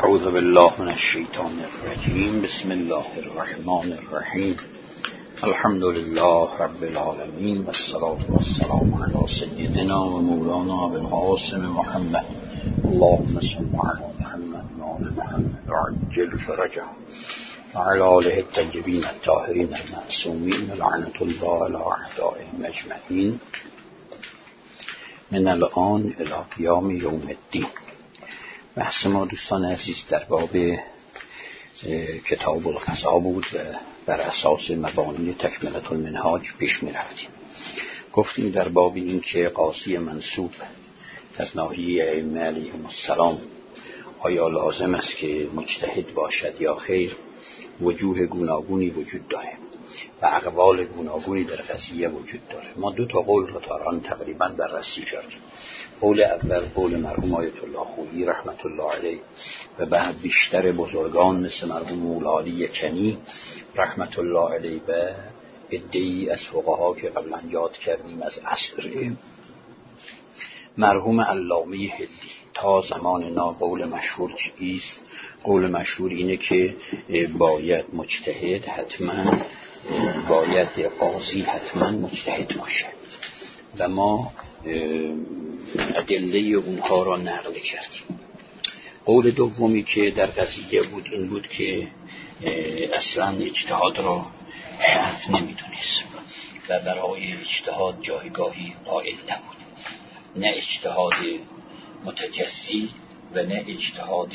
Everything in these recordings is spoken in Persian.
اعوذ بالله من الشیطان الرجیم. بسم الله الرحمن الرحیم. الحمد لله رب العالمین و الصلاة والسلام علی سیدنا و مولانا ابوالقاسم محمد. اللهم صل علی محمد و آل محمد وعجل فرجه و علی آله الطیبین الطاهرین المعصومین لعنة الله علی اعدائهم اجمعین من الان الی قیام یوم الدین. بحث ما دوستان عزیز در باب کتاب القضا بود و بر اساس مبانی تکملة المنهاج پیش می رفتیم. گفتیم در باب این که قاضی منصوب از ناحیه ائمه علیهم السلام آیا لازم است که مجتهد باشد یا خیر، وجوه گوناگونی وجود داره و اقوال گوناگونی در قضیه وجود داره. ما دو تا قول رو تا الان تقریبا بررسی کردیم. قول اول قول مرحوم آیت الله خویی رحمت الله علیه و بعد بیشتر بزرگان مثل مرحوم مولالی کنی رحمت الله علیه و عده‌ای از فقها که قبلا یاد کردیم از عصر مرحوم علامه هندی تا زمان نا. قول مشهور چیست؟ قول مشهور اینه که باید مجتهد حتما باید قاضی حتما مجتهد باشه و ما ادله اونها را نقل کردیم. قول دومی که در قضیه بود این بود که اصلا اجتهاد را شرط نمیدونست و برای اجتهاد جایگاهی قائل نبود، نه اجتهاد متجزی و نه اجتهاد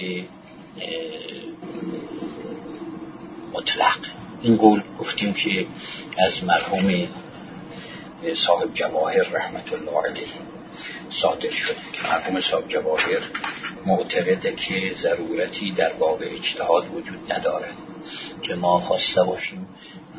مطلق. این قول گفتیم که از مرحوم صاحب جواهر رحمت الله علیه صادر شد که مرحوم صاحب جواهر معتقده که ضرورتی در باب اجتهاد وجود ندارد، که ما خواسته باشیم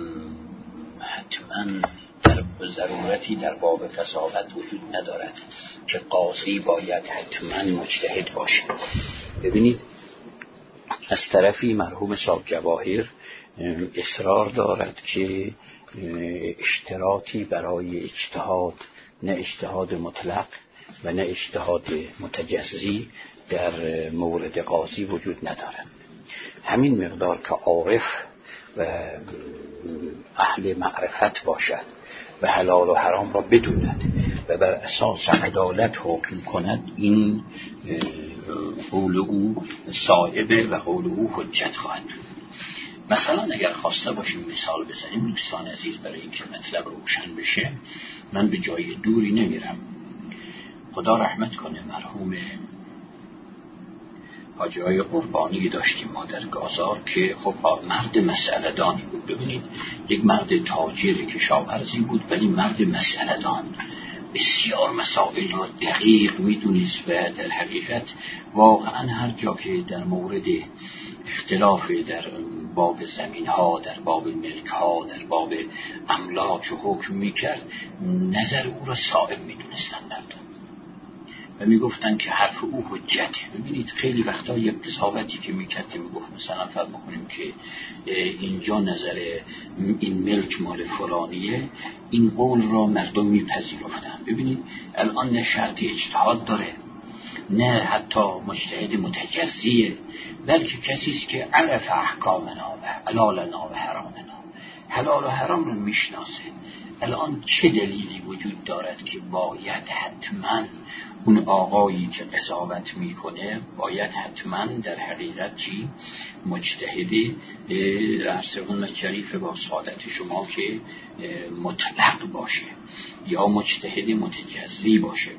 حتما ضرورتی در باب قضاوت وجود ندارد که قاضی باید حتما مجتهد باشه. ببینید از طرفی مرحوم صاحب جواهر اصرار دارد که اشتراطی برای اجتهاد، نه اجتهاد مطلق و نه اجتهاد متجزی، در مورد قاضی وجود ندارد. همین مقدار که عارف و اهل معرفت باشد و حلال و حرام را بدوند و بر اساس عدالت حکم کند، این قول او صائبه و قول او حجت خواهد بود. مثلا اگر خواسته باشیم مثال بزنیم دوستان عزیز، برای اینکه مطلب روشن بشه، من به جای دوری نمیرم. خدا رحمت کنه مرحوم حاجی های قربانی داشتیم ما در گازار که خب مرد مسئله دانی بود. ببینید یک مرد تاجر کشاورزی بود ولی مرد مسئله دان، بسیار مسائل را دقیق میدونست و در حقیقت واقعا هر جا که در مورد اختلاف در باب زمین ها، در باب ملک ها، در باب املاک حکم میکرد، نظر او را صائب میدونستن مردم و میگفتن که حرف او حجته. ببینید خیلی وقتا یک قضاوتی که میکرد میگفت مثلا فرض بکنیم که اینجا نظر این ملک مال فلانیه، این قول را مردم میپذیرفتن. ببینید الان نه شرط اجتهاد داره، نه حتی مجتهد متجزیه، بلکه کسی است که عرف احکامنا و حلالنا و حرامنا، حلال و حرام رو میشناسه. الان چه دلیلی وجود دارد که باید حتما اون آقایی که قضاوت میکنه باید حتما در حقیقت چی؟ مجتهد رسول شریف با سعادت شما که مطلق باشه یا مجتهد متجزی باشه.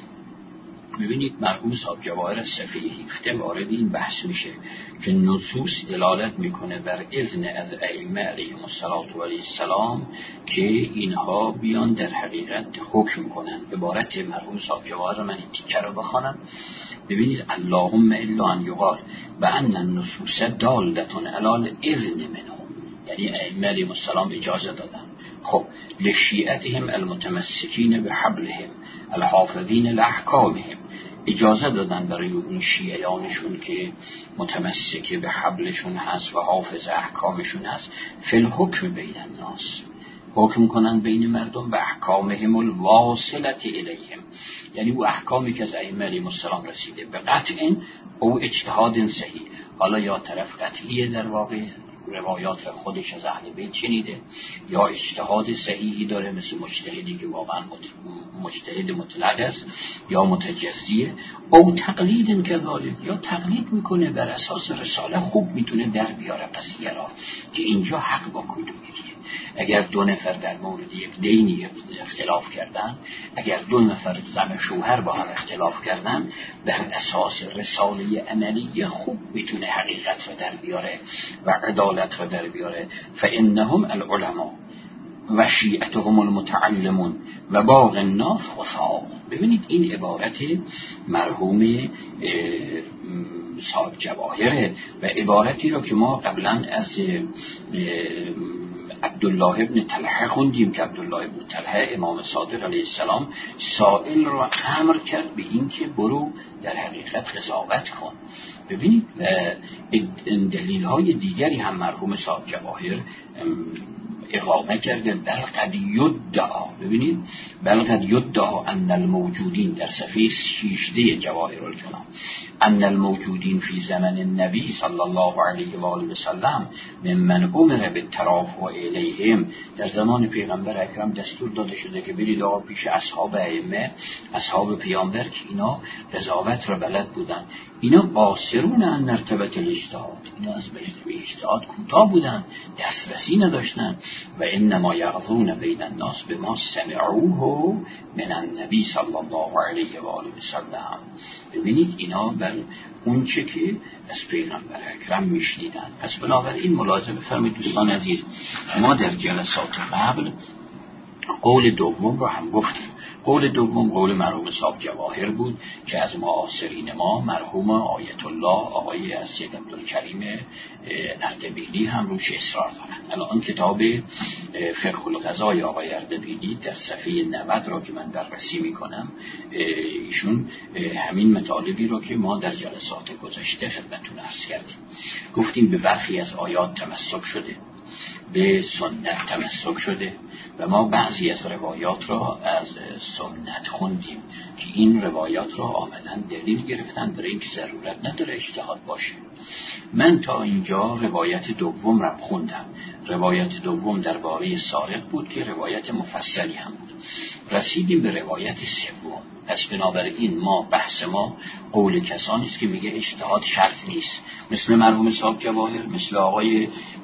ببینید مرحوم صاحب جواهر صفحه 17 وارد این بحث میشه که نصوص دلالت میکنه بر اذن از ائمه علیهم السلام که اینها بیان در حقیقت حکم کنن. عبارت مرحوم صاحب جواهر من این تیکه رو بخوانم. ببینید اللهم الا ان یقال و ان النصوص دالتون علی اذن منهم، یعنی ائمه علیهم السلام اجازه دادن. خب لشیعتهم المتمسکین بحبلهم الحافظین لاحکامهم، اجازه دادن برای اون شیعیانشون که متمسک به حبلشون هست و حافظ احکامشون هست، فی الحکم بین الناس، حکم کنن بین مردم به احکامهم الواصلة الیهم، یعنی او احکامی که از ائمه علیهم السلام رسیده به قطع او اجتهاد صحیح حالا یا طرف قطعیه در واقع روایات را خودش از اهل بیت شنیده، یا اجتهاد صحیحی داره مثل مجتهدی که واقعا مجتهد مطلق است، یا متجزیه، او تقلید کذالک، یا تقلید میکنه بر اساس رساله خوب میتونه در بیاره قضیه را که اینجا حق با کدومیه. اگر دو نفر در مورد یک دینی اختلاف کردن، اگر دو نفر زن شوهر با هم اختلاف کردن، بر اساس رساله عملی خوب میتونه حقیقت را در بیاره و عدالت را در بیاره. فانهم العلماء و شیعتهم المتعلمون و باقی الناس خصاء. ببینید این عبارت مرحوم صاحب جواهره و عبارتی رو که ما قبلا از عبدالله ابن طلحه خوندیم که عبدالله ابن طلحه امام صادق علیه السلام سائل رو امر کرد به این که برو در حقیقت قضاوت کن. ببینید دلیل های دیگری هم مرحوم صاحب جواهر اقامه کرده. بل قد یدعا، ببینید بل قد یدعا ان الموجودین در صفحه 16 جواهر الکلام ان الموجودین فی زمن النبی صلی الله علیه و آله و سلم ممن امر بالترافع الیهم، در زمان پیغمبر اکرم دستور داده شده که برید آقا پیش اصحاب ائمه، اصحاب پیامبر که اینا قضاوت را بلد بودن، اینا قاصرون عن مرتبه الاجتهاد، اینا از مرتبه اجتهاد کوتاه بودن، دسترسی نداشتن. و انما یقضون بین الناس بما سمعوه من النبی صلی الله علیه و آله و سلم. ببینید اینا بر اون چه که از پیغمبر اکرم میشنیدن. پس بنابراین ملاحظه بفرمایید دوستان عزیز، ما در جلسات قبل قول دوم رو هم گفتیم. قول دوم قول مرحوم صاحب جواهر بود که از معاصرین ما مرحوم آیت الله آقای از سید عبدالکریم اردبیلی هم روش اصرار دارن. الان کتاب فقه القضاء آقای اردبیلی در صفحه 90 را که من بررسی میکنم، ایشون همین مطالبی رو که ما در جلسات گذشته خدمتتون عرض کردیم، گفتیم به برخی از آیات تمسک شده، به سنت تمسک شده و ما بعضی از روایات را از سنت خوندیم که این روایات را آمدن دلیل گرفتن برای اینکه ضرورت نداره اجتهاد باشه. من تا اینجا روایت دوم را خوندم. روایت دوم درباره سارق بود که روایت مفصلی هم بود. رسیدیم به روایت سوم. پس بنابراین ما بحث ما قول کسانی است که میگه اجتهاد شرط نیست، مثل مرحوم صاحب جواهر، مثل آقای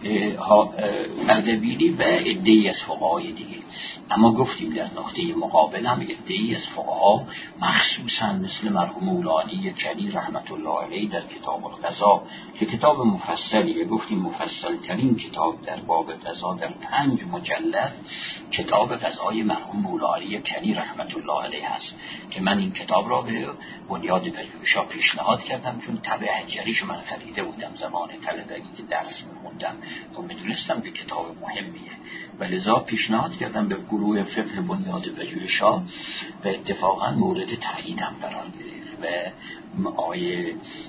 اردبیلی و عده‌ای از فقهای دیگه. اما گفتیم در نقطه مقابل هم عده‌ای از فقها مخصوصا مثل مرحوم مولانا کلی رحمت الله علیه در کتاب القضاء که کتاب مفصلیه، گفتیم مفصل ترین کتاب در باب قضا در 5 مجلد کتاب قضای مرحوم مولانا کلی رحمت الله علیه است که من این کتاب را به بنیاد پژوهش‌ها پیشنهاد کردم، چون طبع حجریشو من خریده بودم زمان طلبگی که درس می‌خوندم، خب می‌دونستم که کتاب مهمیه و لذا پیشنهاد کردم به گروه فقه بنیاد پژوهش‌ها و اتفاقا مورد تاییدم قرار گرفت و آقای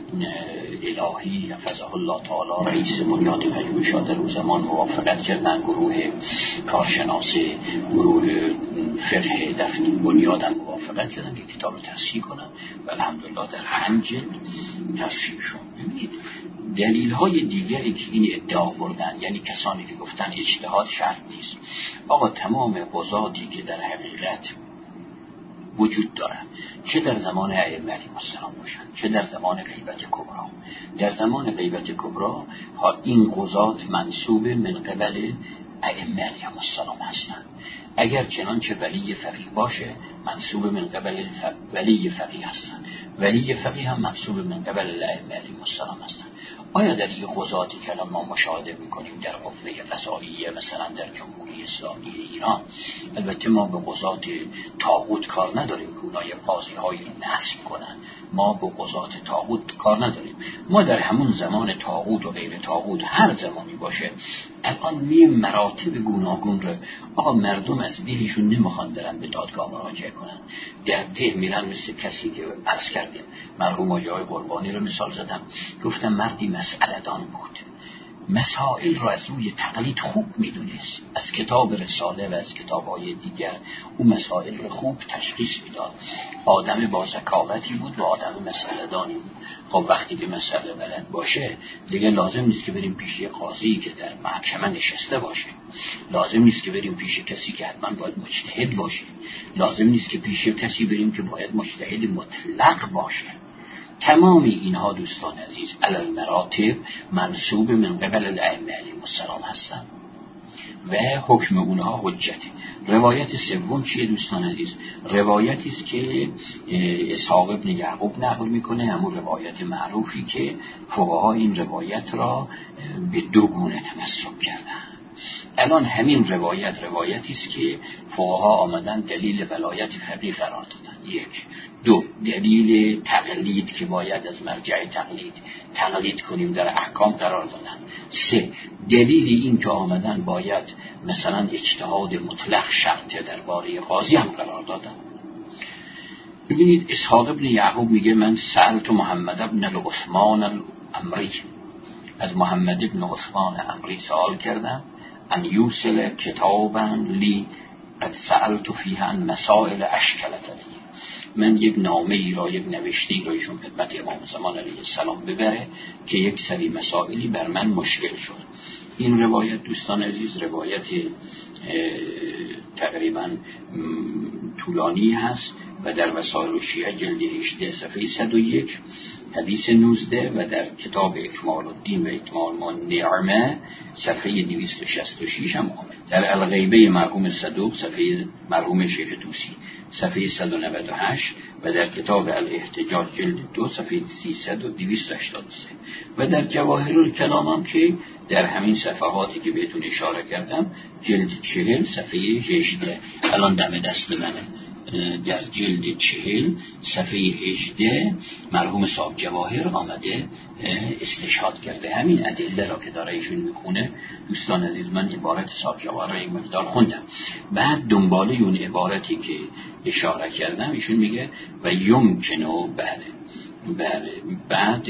الهی حفظه الله تعالی رئیس بنیاد پژوهش‌ها در اون زمان موافقت کردن، گروه کارشناس گروه فقه دفن بنیادم موافقت کردن که کتاب رو تصحیح کنن و الحمدلله در 5 جلد تصحیح شد. ببینید دلیل های دیگری که این ادعا بردن، یعنی کسانی که گفتن اجتهاد شرط نیست، آقا تمام قضاتی که در حقیقت وجود دارن، چه در زمان ائمه علیهم السلام باشن، چه در زمان غیبت کبری، در زمان غیبت کبری این قضات منسوب من قبل ائمه علیهم السلام هستند. اگر چنانچه ولی فقیه باشه منسوب من قبل ولی فقیه هستند، ولی فقیه هم منسوب من قبل ائمه علیهم السلام هستند. آیا در این قضاتی که ما مشاهده میکنیم در قوه قضاییه مثلا در جمهوری اسلامی ایران، البته ما به قضات طاغوت کار نداریم که اونها قاضی هایی رو نصب کنن، ما به قضات طاغوت کار نداریم. ما در همون زمان طاغوت و غیر طاغوت هر زمانی باشه الان مراتب گوناگون رو آقا مردم از دهشون نمیخوان برن به دادگاه مراجعه کنن، در ده میرن مثل کسی که عرض کردیم مرحوم آقای قربانی رو مثال زدم، گفتم مردی مسئله دان بود، مسائل را از روی تقلید خوب میدونست، از کتاب رساله و از کتاب‌های دیگر اون مسائل را خوب تشخیص میداد. آدم با ذکاوتی بود و آدم مسئله دانی بود. خب وقتی که مسئله بلد باشه دیگه لازم نیست که بریم پیش یه قاضی که در محکمه نشسته باشه، لازم نیست که بریم پیش کسی که حتما باید مجتهد باشه، لازم نیست که پیش کسی بریم که باید مجتهد مطلق باشه. تمام اینها دوستان عزیز علی المراتب منسوب من قبل الائمه علیهم السلام هستند و حکم اونها حجته. روایت سوم چیه دوستان عزیز؟ روایتی است که اسحاق ابن یعقوب نقل میکنه، همون روایت معروفی که فقها این روایت را به دو گونه تمسک کردن. الان همین روایتی است که فقها آمدن دلیل ولایت فقیه قرار دادن. یک. دو، دلیل تقلید که باید از مرجع تقلید کنیم در احکام قرار دادن. سه، دلیل این که آمدن باید مثلا اجتهاد مطلق شرطه درباره قاضی هم قرار دادن. ببینید اسحاق ابن یعقوب میگه من سألت محمد ابن عثمان الامری، از محمد ابن عثمان امری سوال کردم، ان یوصل کتابا لی قد سألت فیها عن مسائل اشکلت لی، من یک نامه ای را، یک نوشتی را ایشون خدمت امام زمان علیه السلام ببره که یک سری مسائلی بر من مشکل شد. این روایت دوستان عزیز روایت تقریبا طولانی هست و در وسائل شیعه جلد 18 صفحه 101 حدیث 19 و در کتاب اکمال الدین و اتمام النعمه صفحه 266 هم آمد. در الغیبه مرحوم صدوق صفحه مرحوم شیخ طوسی صفحه 198 و در کتاب الاحتجاج جلد 2 صفحه 300 و 283 و در جواهر الکلام هم که در همین صفحاتی که بهتون اشاره کردم جلد 40 صفحه 18 الان دم دست منه، در جلد 40 صفحه 18 مرحوم صاحب جواهر آمده استشهاد کرده همین ادله را که داره ایشون میخونه. دوستان عزیز من عبارت صاحب جواهر را یک مقدار خوندم، بعد دنباله اون عبارتی که اشاره کردم ایشون میگه و یمکنو بله بعد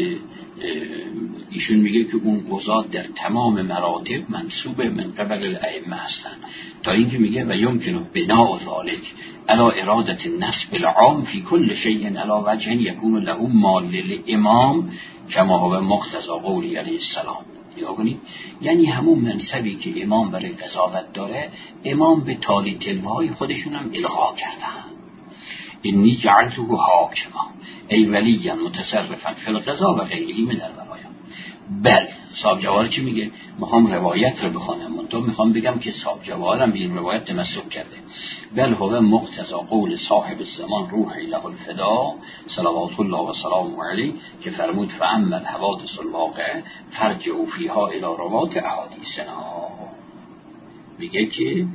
ایشون میگه که اون قضات در تمام مراتب منسوب من قبل الائمه هستن، تا اینکه میگه و یمکنو بناء ذالک علی اراده النصب العام فی کل شیء علی وجه یکون له مال للامام کما هو مقتضی قولی علیه السلام. یعنی همون منصبی که امام برای قضاوت داره امام به تالی تلوهای خودشون هم الغا کردن. انی جعلته حاکما ای ولیا متصرفا فی القضا و غیره من الولایات. بله صاحب جواهر چی میگه؟ میخوام روایت رو بخونم، منطور میخوام بگم که صاحب جواهر هم به این روایت تمسک کرده. بل هو مقتضی قول صاحب الزمان روح له الفدا صلوات الله و سلام علیه که فرمود فاما الحوادث الواقعه فرجعوا فیها الی روات احادیثنا. میگه که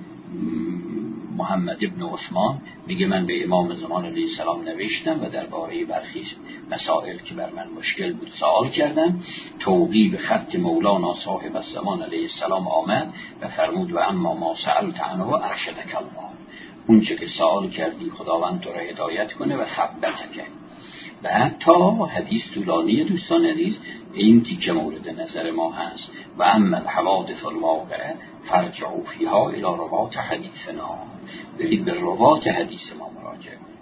محمد ابن عثمان میگه من به امام زمان علیه السلام نوشتم و درباره برخی مسائل که بر من مشکل بود سوال کردم، توقی به خط مولانا صاحب الزمان علیه السلام آمد و فرمود و اما ما سألت عنه ارشدک الله، اون چه که سوال کردی خداوند تو را هدایت کنه و ثبتک. بعد تا حدیث طولانی دوستان عزیز این تیکه مورد نظر ما هست و اما الحوادث الواقعه فرجعوا فیها الی روات حدیثنا، برید به روات حدیث ما مراجعه کنید.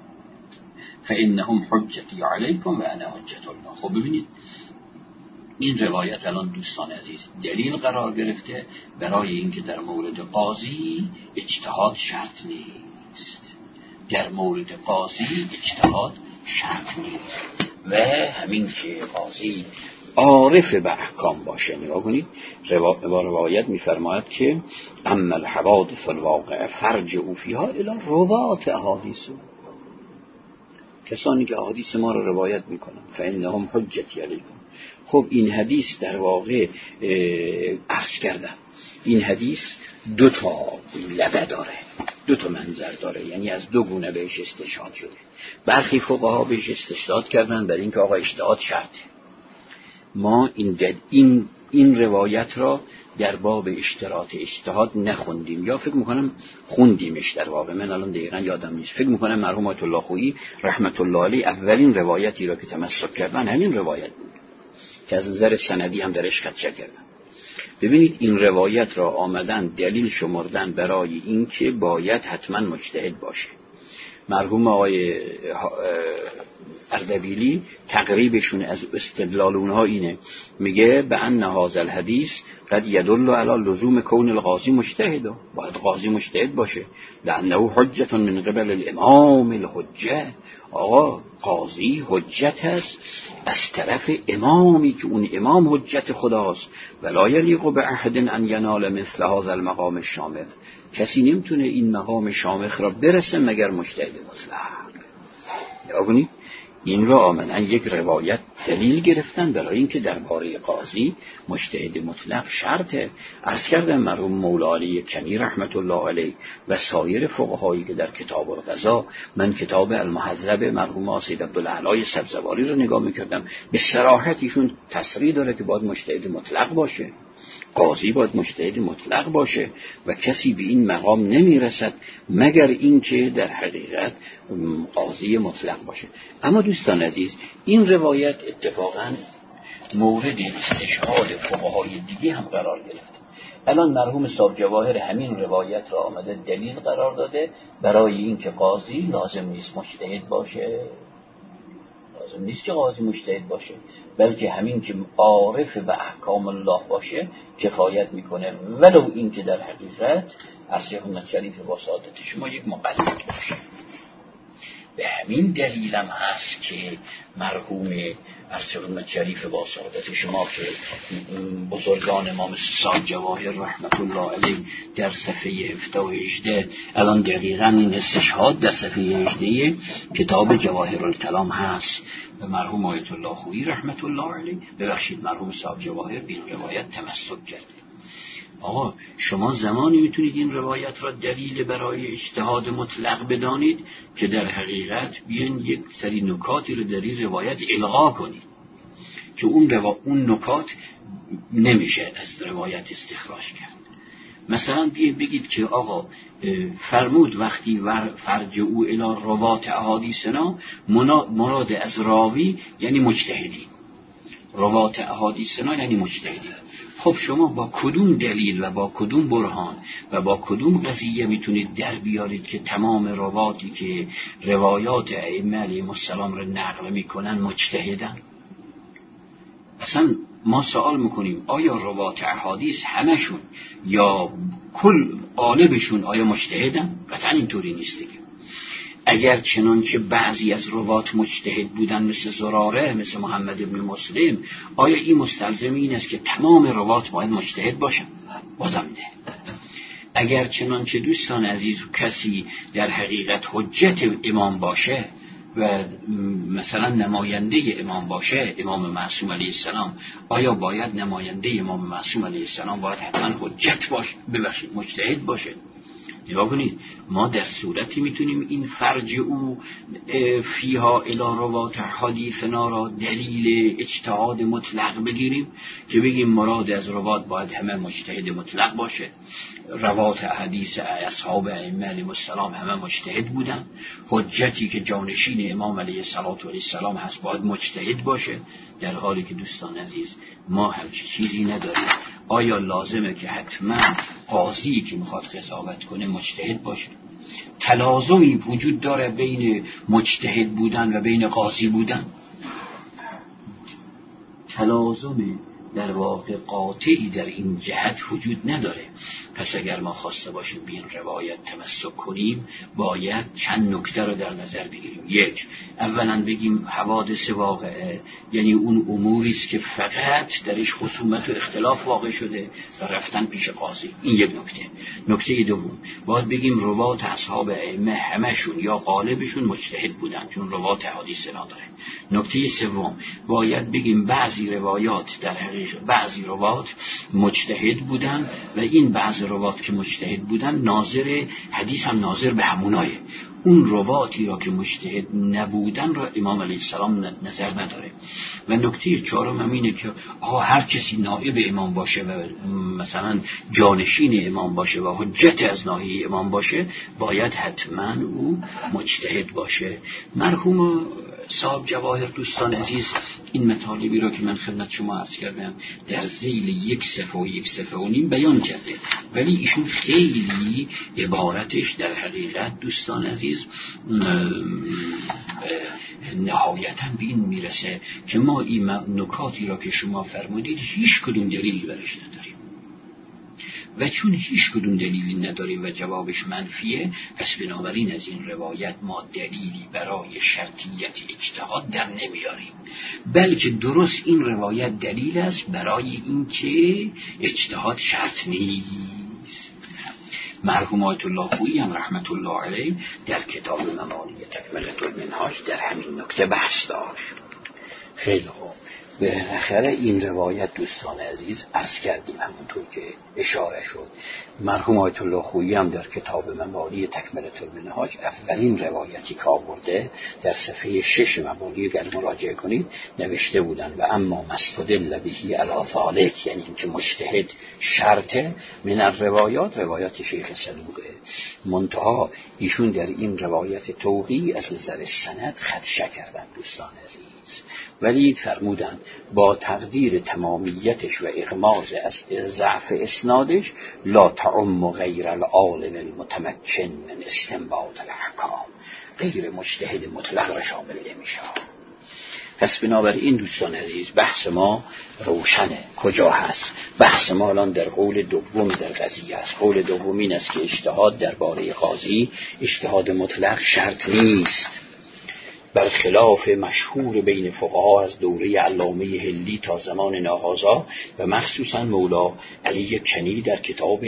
فانهم حجتی علیکم و انا حجت الله. خب ببینید این روایت الان دوستان عزیز دلیل قرار گرفته برای اینکه در مورد قاضی اجتهاد شرط نیست، در مورد قاضی اجتهاد شرط نیست و همین که قاضی عارف به احکام باشه. نگاه کنید روایت میفرماید که اما الحوادث الواقعه فرجعوا فیها الی روات احادیث، کسانی که احادیث ما رو روایت میکنن فانهم حجتی علیکم. خب این حدیث در واقع عرض کردم این حدیث دو تا لبه داره، دو تا منظر داره، یعنی از دو گونه بهش استشهاد شده. برخی فقها بهش استشهاد کردن برای اینکه آقا اجتهاد شرطه. ما این روایت را در باب اشتراط اجتهاد نخوندیم یا فکر میکنم خوندیمش در واقع، من الان دقیقا یادم نیست. فکر میکنم مرحوم آیت الله خویی رحمت الله علیه اولین روایتی را که تمسک کردن همین روایت بود که از نظر سندی هم درش خدشه کردن. ببینید این روایت را آمدن دلیل شمردن برای این که باید حتما مجتهد باشه. مرحوم آقای اردبیلی تقریبشون از استدلال اونها اینه، میگه به ان هذا الحدیث قد يدل على لزوم کون القاضی مجتهدا، باید قاضی مجتهد باشه، لانه حجة من قبل الامام الحجه. آقا قاضی حجت است از طرف امامی که اون امام حجت خداست. ولا یلیق باحد ان ینال مثل هذا المقام الشامل، کسی نمیتونه این مقام شامخ را برسه مگر مجتهد مطلق. یعنی این را آمدن یک روایت دلیل گرفتن برای اینکه درباره قاضی مجتهد مطلق شرطه. عرض کردم مرحوم مولا علی کنی رحمت الله علیه و سایر فقهایی که در کتاب القضا، من کتاب المهذب مرحوم سید عبدالعلی سبزواری رو نگاه میکردم، به صراحت ایشون تصریح داره که باید مجتهد مطلق باشه، قاضی باید مجتهد مطلق باشه و کسی به این مقام نمیرسد مگر اینکه در حقیقت قاضی مطلق باشه. اما دوستان عزیز، این روایت اتفاقا مورد استشهاد فقهای دیگه هم قرار گرفته. الان مرحوم صاحب جواهر همین روایت را آمده دلیل قرار داده برای اینکه قاضی لازم نیست مجتهد باشه، لازم نیست که قاضی مجتهد باشه، بلکه همین که عارف به احکام الله باشه کفایت میکنه، ولو این که در حقیقت ارشد شریف با سعادت شما یک مقلد باشه. به همین دلیلم هست که مرحوم ارشد شریف با سعادت شما که بزرگان ما مثل صاحب جواهر رحمت الله علیه در صفحه 17 و 18 الان دقیقاً این استشهاد در صفحه 18 کتاب جواهر الکلام هست و مرحوم آیت الله خویی رحمت الله علیه ببخشید مرحوم صاحب جواهر به این روایت تمسک کرده. آقا شما زمانی میتونید این روایت را دلیل برای اجتهاد مطلق بدانید که در حقیقت بیان یک سری نکاتی رو در این روایت الغا کنید که اون نکات نمیشه از روایت استخراج کرد. مثلا بگید که آقا فرمود وقتی فرج او الی روات احادیثنا، مراد از راوی یعنی مجتهدین، روات احادیثنا یعنی مجتهدین. خب شما با کدوم دلیل و با کدوم برهان و با کدوم قضیه میتونید در بیارید که تمام رواتی که روایات ائمه علیهم السلام رو نقل میکنن مجتهدن؟ اصلا ما سوال میکنیم آیا روات احادیث همشون یا کل غالبشون آیا مجتهدن؟ قطعا اینطوری نیست دیگه. اگر چنانچه بعضی از روات مجتهد بودن مثل زراره، مثل محمد ابن مسلم، آیا این مستلزم این است که تمام روات باید مجتهد باشن؟ بازم نه. اگر چنانچه دوستان عزیز کسی در حقیقت حجت امام باشه و مثلا نماینده امام باشه، امام معصوم علیه السلام، آیا باید نماینده امام معصوم علیه السلام باید حتما حجت باشه، ببخشید مجتهد باشه؟ نگاه کنید، ما در صورتی میتونیم این فرج او فیها الی روات حدیثنا را دلیل اجتهاد مطلق بگیریم که بگیم مراد از روات باید همه مجتهد مطلق باشه، روات حدیث اصحاب ائمه علیهم السلام همه مجتهد بودن، حجتی که جانشین امام علیه السلام هست باید مجتهد باشه، در حالی که دوستان عزیز ما همچی چیزی نداریم. آیا لازمه که حتما قاضی که میخواد قضاوت کنه مجتهد باشه؟ تلازمی وجود داره بین مجتهد بودن و بین قاضی بودن؟ تلازم در واقع قاطعی در این جهت وجود نداره. پس اگر ما خواسته باشیم به این روایت تمسک کنیم باید چند نکته رو در نظر بگیریم. یک، اولا بگیم حوادث واقعه، یعنی اون اموری است که فقط درش خصومت و اختلاف واقع شده و رفتن پیش قاضی. این یک نکته. نکته دوم، باید بگیم روات اصحاب ائمه همشون یا غالبشون مجتهد بودن چون روات حدیث نداره. نکته سوم، باید بگیم بعضی روایات در حقیقت بعضی روات مجتهد بودن و این بعضی روات که مجتهد بودن ناظر حدیث هم ناظر به همونایه. اون رواتی را که مجتهد نبودن را امام علیه السلام نظر نداره. و نکته چهارم هم اینه که هر کسی نائب امام باشه و مثلا جانشین امام باشه و حجت از ناحیه امام باشه باید حتما او مجتهد باشه. مرحوم صاحب جواهر دوستان عزیز این مطالبی را که من خدمت شما عرض کردم در ذیل 1 صفحه و 1 صفحه و نیم بیان کرده، ولی ایشون خیلی عبارتش در حقیقت دوستان عزیز نهایتاً به این میرسه که ما این نکاتی را که شما فرمودید هیچ کدوم دلیلی برش نداریم و چون هیچ کدوم دلیلی نداریم و جوابش منفیه، پس بنابراین از این روایت ما دلیلی برای شرطیت اجتهاد در نمیاریم، بلکه درست این روایت دلیل است برای اینکه اجتهاد شرط نیست. مرحوم آیت الله خویی هم رحمت الله علیه در کتاب مبانی تکمله المنهاج در همین نکته بحث داشت. خیلی خوب، بالاخره این روایت دوستان عزیز عرض کردیم همونطور که اشاره شد. مرحوم آیت الله خویی هم در کتاب مبانی تکمله المنهاج اولین روایتی که آورده در صفحه 6 مبانی اگر مراجعه کنید نوشته بودن و اما مستدل بهی علی ذالک، یعنی که مجتهد شرط من الروایات، روایات شیخ صدوقه. منتها ایشون در این روایت توقیع از نظر سند خدشه کردن دوستان عزیز، ولی فرمودن با تقدیر تمامیتش و اغماض از ضعف اسنادش لا تعم غیر العالم المتمکن من استنباط الاحکام، غیر مجتهد مطلق را شامل نمیشه. پس بنابراین دوستان عزیز بحث ما روشنه کجا هست. بحث ما الان در قول دوم در قضیه است. قول دوم این است که اجتهاد درباره قاضی اجتهاد مطلق شرط نیست، برخلاف مشهور بین فقها از دوره علامه هلی تا زمان ناهازا و مخصوصا مولا علی کنی در کتاب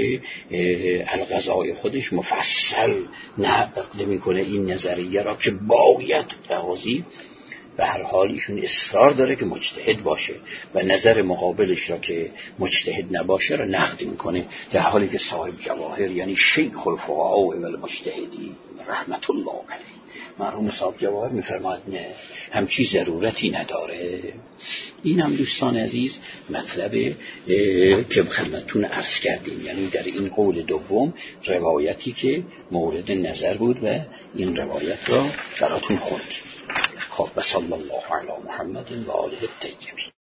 القضاء خودش مفصل نقل میکنه این نظریه را که باید قاضی به هر حال ایشون اصرار داره که مجتهد باشه و نظر مقابلش را که مجتهد نباشه را نقد میکنه، در حالی که صاحب جواهر یعنی شیخ الفقهاء و المجتهدین رحمت الله علیه مرحوم صاحب جواهر میفرماد نه، همچی ضرورتی نداره. این هم دوستان عزیز مطلب که خدمتتون عرض کردیم، یعنی در این قول دوم روایتی که مورد نظر بود و این روایت را براتون خوندیم. خب صلی الله علی محمد و آله الطیبین.